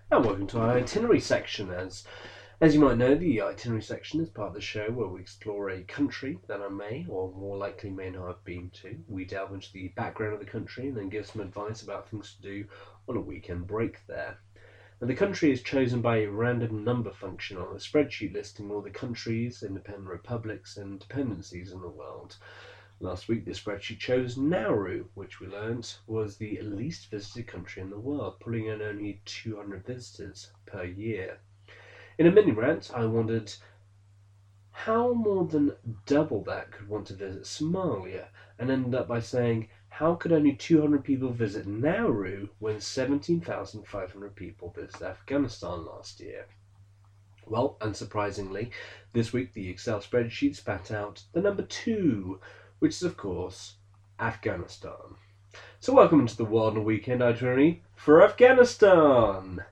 And welcome to our itinerary section. As you might know, the itinerary section is part of the show where we explore a country that I may, or more likely may not have been to. We delve into the background of the country and then give some advice about things to do on a weekend break there. And the country is chosen by a random number function on a spreadsheet listing all the countries, independent republics, and dependencies in the world. Last week, the spreadsheet chose Nauru, which we learnt was the least visited country in the world, pulling in only 200 visitors per year. In a mini rant, I wondered how more than double that could want to visit Somalia, and ended up by saying, how could only 200 people visit Nauru when 17,500 people visited Afghanistan last year? Well, unsurprisingly, this week the Excel spreadsheet spat out the number 2, which is, of course, Afghanistan. So welcome to the World in a Weekend itinerary for Afghanistan.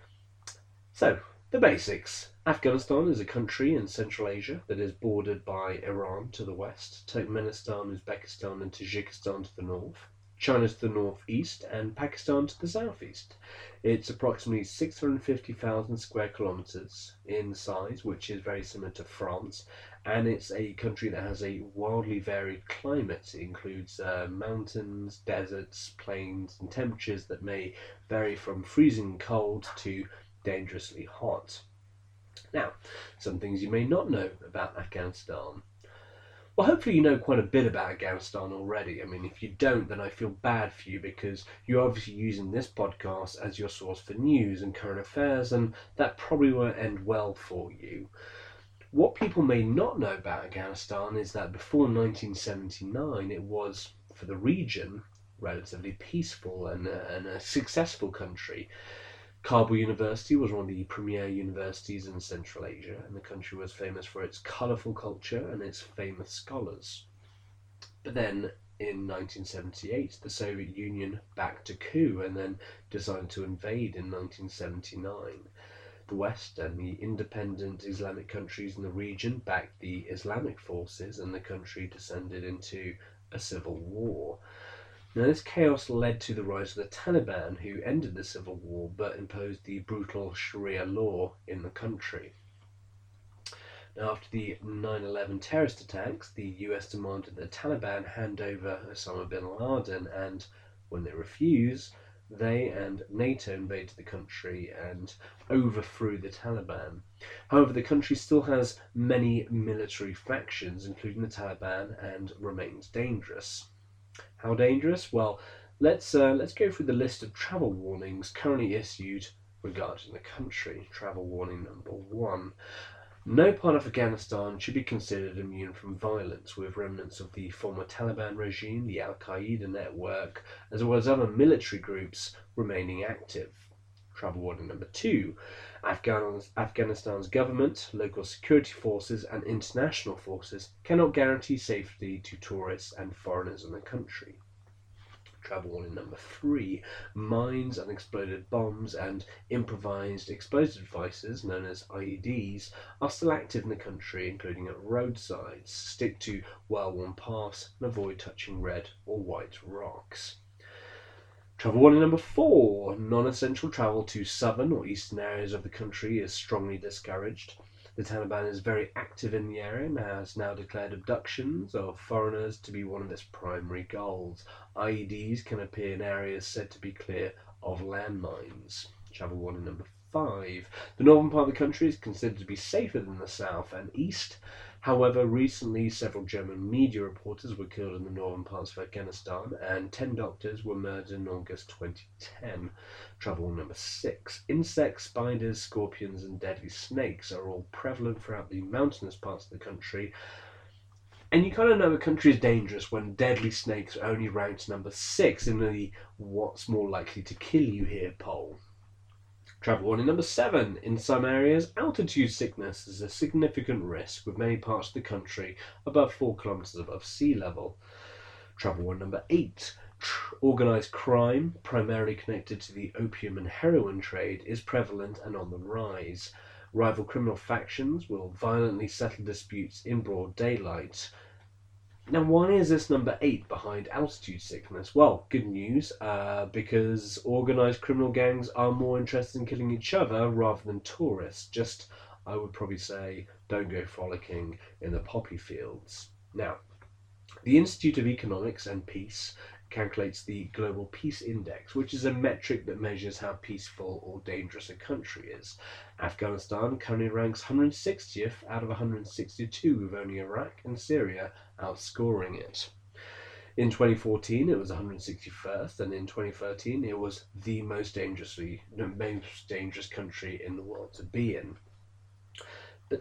So, the basics. Afghanistan is a country in Central Asia that is bordered by Iran to the west, Turkmenistan, Uzbekistan and Tajikistan to the north, China to the northeast, and Pakistan to the southeast. It's approximately 650,000 square kilometers in size, which is very similar to France, and it's a country that has a wildly varied climate. It includes mountains, deserts, plains, and temperatures that may vary from freezing cold to dangerously hot. Now, some things you may not know about Afghanistan. Well, hopefully you know quite a bit about Afghanistan already. I mean, if you don't, then I feel bad for you because you're obviously using this podcast as your source for news and current affairs, and that probably won't end well for you. What people may not know about Afghanistan is that before 1979, it was, for the region, relatively peaceful and a successful country. Kabul University was one of the premier universities in Central Asia, and the country was famous for its colourful culture and its famous scholars. But then, in 1978, the Soviet Union backed a coup and then decided to invade in 1979. The West and the independent Islamic countries in the region backed the Islamic forces, and the country descended into a civil war. Now, this chaos led to the rise of the Taliban, who ended the civil war but imposed the brutal Sharia law in the country. Now, after the 9/11 terrorist attacks, the US demanded that the Taliban hand over Osama bin Laden, and when they refused, they and NATO invaded the country and overthrew the Taliban. However, the country still has many military factions, including the Taliban, and remains dangerous. How dangerous? Well, let's go through the list of travel warnings currently issued regarding the country. Travel warning number 1. No part of Afghanistan should be considered immune from violence, with remnants of the former Taliban regime, the Al-Qaeda network, as well as other military groups remaining active. Travel warning number 2. Afghanistan's government, local security forces, and international forces cannot guarantee safety to tourists and foreigners in the country. Travel warning number 3. Mines, unexploded bombs, and improvised explosive devices, known as IEDs, are still active in the country, including at roadsides. Stick to well-worn paths and avoid touching red or white rocks. Travel warning number 4. Non-essential travel to southern or eastern areas of the country is strongly discouraged. The Taliban is very active in the area and has now declared abductions of foreigners to be one of its primary goals. IEDs can appear in areas said to be clear of landmines. Travel warning number 5. The northern part of the country is considered to be safer than the south and east. However, recently several German media reporters were killed in the northern parts of Afghanistan, and 10 doctors were murdered in August 2010. Travel number 6. Insects, spiders, scorpions, and deadly snakes are all prevalent throughout the mountainous parts of the country. And you kind of know a country is dangerous when deadly snakes are only ranked number 6 in the what's more likely to kill you here poll. Travel warning number 7. In some areas, altitude sickness is a significant risk, with many parts of the country above 4 kilometers above sea level. Travel warning number 8. Organised crime, primarily connected to the opium and heroin trade, is prevalent and on the rise. Rival criminal factions will violently settle disputes in broad daylight. Now, why is this number 8 behind altitude sickness? Well, good news, because organised criminal gangs are more interested in killing each other rather than tourists. Just, I would probably say, don't go frolicking in the poppy fields. Now, the Institute of Economics and Peace calculates the Global Peace Index, which is a metric that measures how peaceful or dangerous a country is. Afghanistan currently ranks 160th out of 162, with only Iraq and Syria outscoring it. In 2014, it was 161st, and in 2013, it was the most dangerous country in the world to be in. But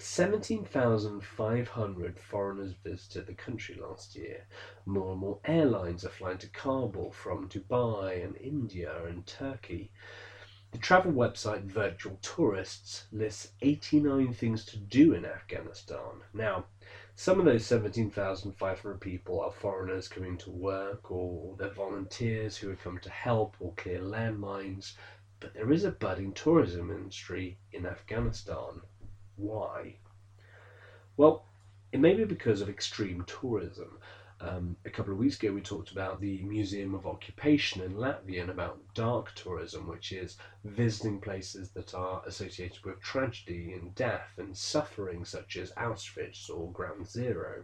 17,500 foreigners visited the country last year. More and more airlines are flying to Kabul from Dubai and India and Turkey. The travel website Virtual Tourists lists 89 things to do in Afghanistan. Now, some of those 17,500 people are foreigners coming to work, or they're volunteers who have come to help or clear landmines, but there is a budding tourism industry in Afghanistan. Why? Well, it may be because of extreme tourism. A couple of weeks ago, we talked about the Museum of Occupation in Latvia and about dark tourism, which is visiting places that are associated with tragedy and death and suffering, such as Auschwitz or Ground Zero.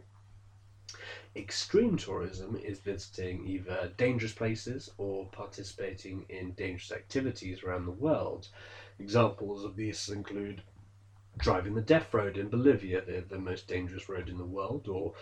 Extreme tourism is visiting either dangerous places or participating in dangerous activities around the world. Examples of these include driving the death road in Bolivia, the most dangerous road in the world, or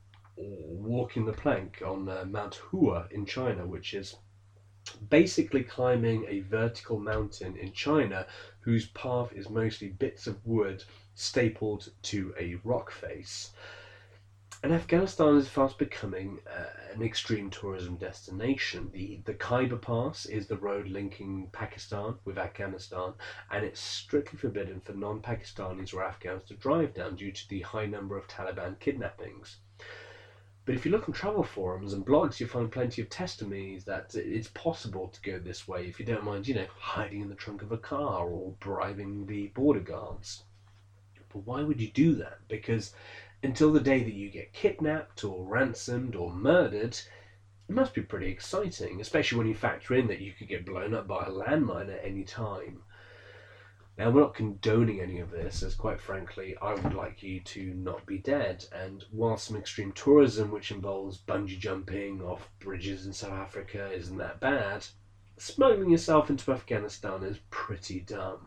walking the plank on Mount Hua in China, which is basically climbing a vertical mountain in China whose path is mostly bits of wood stapled to a rock face. And Afghanistan is fast becoming an extreme tourism destination. The Khyber Pass is the road linking Pakistan with Afghanistan, and it's strictly forbidden for non-Pakistanis or Afghans to drive down due to the high number of Taliban kidnappings. But if you look on travel forums and blogs, you find plenty of testimonies that it's possible to go this way if you don't mind, hiding in the trunk of a car or bribing the border guards. But why would you do that? Because until the day that you get kidnapped or ransomed or murdered, it must be pretty exciting, especially when you factor in that you could get blown up by a landmine at any time. Now, we're not condoning any of this, as quite frankly, I would like you to not be dead. And while some extreme tourism, which involves bungee jumping off bridges in South Africa, isn't that bad, smuggling yourself into Afghanistan is pretty dumb.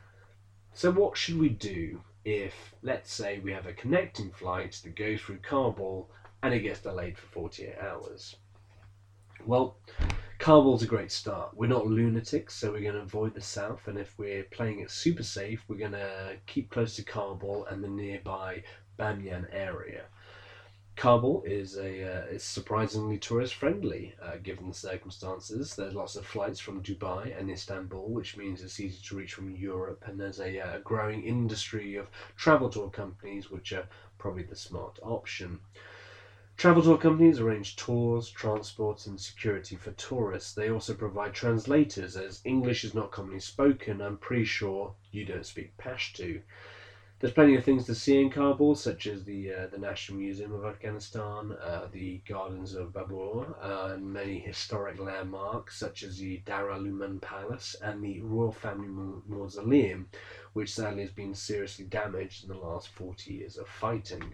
So what should we do if, let's say, we have a connecting flight that goes through Kabul and it gets delayed for 48 hours? Well, Kabul's a great start. We're not lunatics, so we're going to avoid the south, and if we're playing it super safe, we're going to keep close to Kabul and the nearby Bamyan area. Kabul is surprisingly tourist friendly given the circumstances. There's lots of flights from Dubai and Istanbul, which means it's easy to reach from Europe, and there's a growing industry of travel tour companies, which are probably the smart option. Travel tour companies arrange tours, transport, and security for tourists. They also provide translators, as English is not commonly spoken. I'm pretty sure you don't speak Pashto. There's plenty of things to see in Kabul, such as the National Museum of Afghanistan, the Gardens of Babur, and many historic landmarks, such as the Darul-Uman Palace and the Royal Family Mausoleum, which sadly has been seriously damaged in the last 40 years of fighting.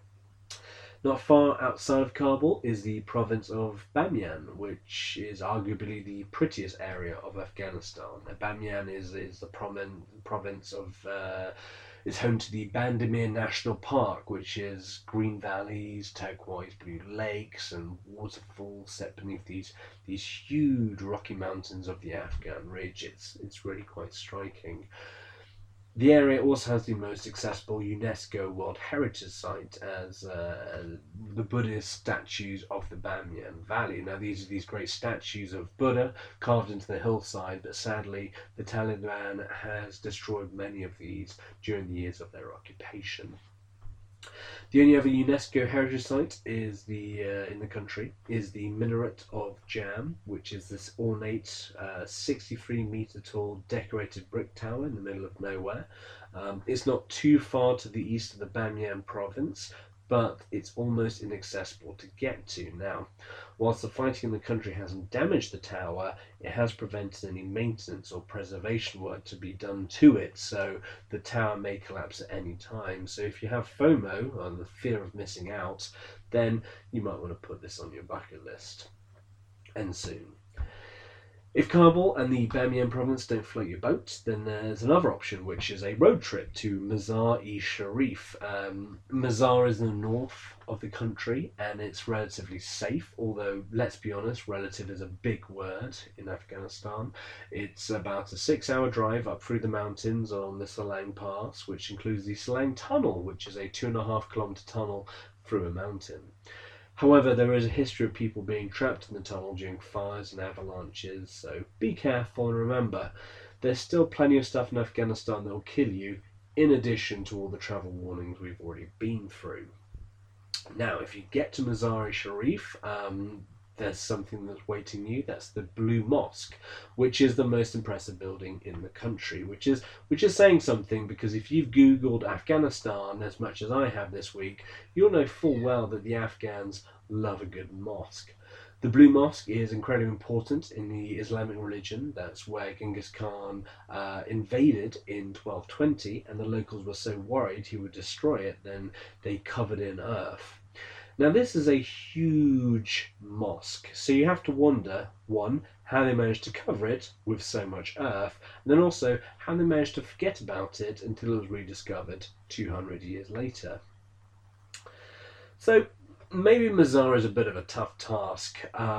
Not far outside of Kabul is the province of Bamyan, which is arguably the prettiest area of Afghanistan. Bamyan is the province of is home to the Bandamir National Park, which is green valleys, turquoise blue lakes, and waterfalls set beneath these huge rocky mountains of the Afghan ridge. It's really quite striking. The area also has the most accessible UNESCO World Heritage Site as the Buddhist statues of the Bamyan Valley. Now, these are these great statues of Buddha carved into the hillside, but sadly, the Taliban has destroyed many of these during the years of their occupation. The only other UNESCO heritage site is in the country is the Minaret of Jam, which is this ornate 63-meter tall decorated brick tower in the middle of nowhere. It's not too far to the east of the Bamyan province, but it's almost inaccessible to get to now. Whilst the fighting in the country hasn't damaged the tower, it has prevented any maintenance or preservation work to be done to it, so the tower may collapse at any time. So if you have FOMO, or the fear of missing out, then you might want to put this on your bucket list. And soon. If Kabul and the Bamiyan province don't float your boat, then there's another option, which is a road trip to Mazar-e-Sharif. Mazar is in the north of the country and it's relatively safe, although, let's be honest, relative is a big word in Afghanistan. It's about a 6-hour drive up through the mountains on the Salang Pass, which includes the Salang Tunnel, which is a 2.5 kilometer tunnel through a mountain. However, there is a history of people being trapped in the tunnel during fires and avalanches, so be careful and remember, there's still plenty of stuff in Afghanistan that will kill you, in addition to all the travel warnings we've already been through. Now, if you get to Mazar-e-Sharif, there's something that's waiting you. That's the Blue Mosque, which is the most impressive building in the country, which is saying something, because if you've Googled Afghanistan as much as I have this week, you'll know full well that the Afghans love a good mosque. The Blue Mosque is incredibly important in the Islamic religion. That's where Genghis Khan invaded in 1220, and the locals were so worried he would destroy it, then they covered it in earth. Now, this is a huge mosque, so you have to wonder, one, how they managed to cover it with so much earth, and then also how they managed to forget about it until it was rediscovered 200 years later. So, maybe Mazar is a bit of a tough task,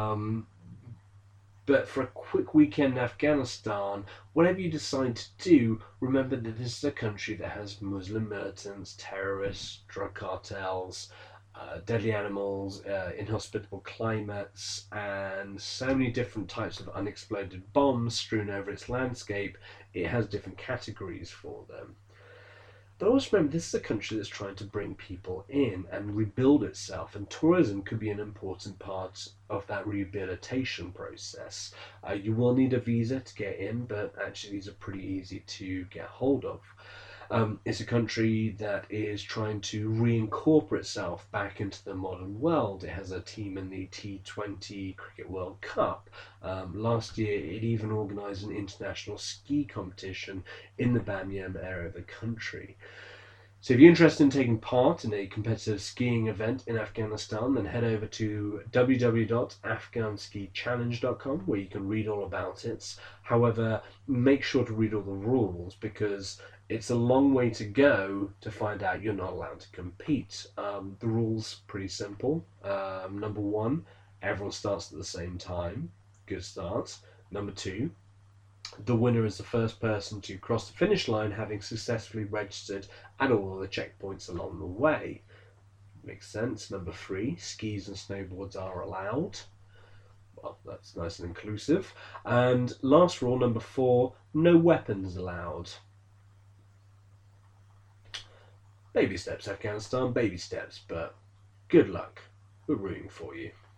but for a quick weekend in Afghanistan, whatever you decide to do, remember that this is a country that has Muslim militants, terrorists, drug cartels, deadly animals, inhospitable climates, and so many different types of unexploded bombs strewn over its landscape. It has different categories for them. But always remember, this is a country that's trying to bring people in and rebuild itself, and tourism could be an important part of that rehabilitation process. You will need a visa to get in, but actually these are pretty easy to get hold of. It's a country that is trying to reincorporate itself back into the modern world. It has a team in the T20 Cricket World Cup. Last year, it even organised an international ski competition in the Bamiyan area of the country. So if you're interested in taking part in a competitive skiing event in Afghanistan, then head over to www.afghanskichallenge.com where you can read all about it. However, make sure to read all the rules, because it's a long way to go to find out you're not allowed to compete. The rules pretty simple. Number one, everyone starts at the same time. Good start. Number two, the winner is the first person to cross the finish line, having successfully registered at all of the checkpoints along the way. Makes sense. Number three, skis and snowboards are allowed. Well, that's nice and inclusive. And last rule, number four, no weapons allowed. Baby steps, Afghanistan, baby steps, but good luck. We're rooting for you.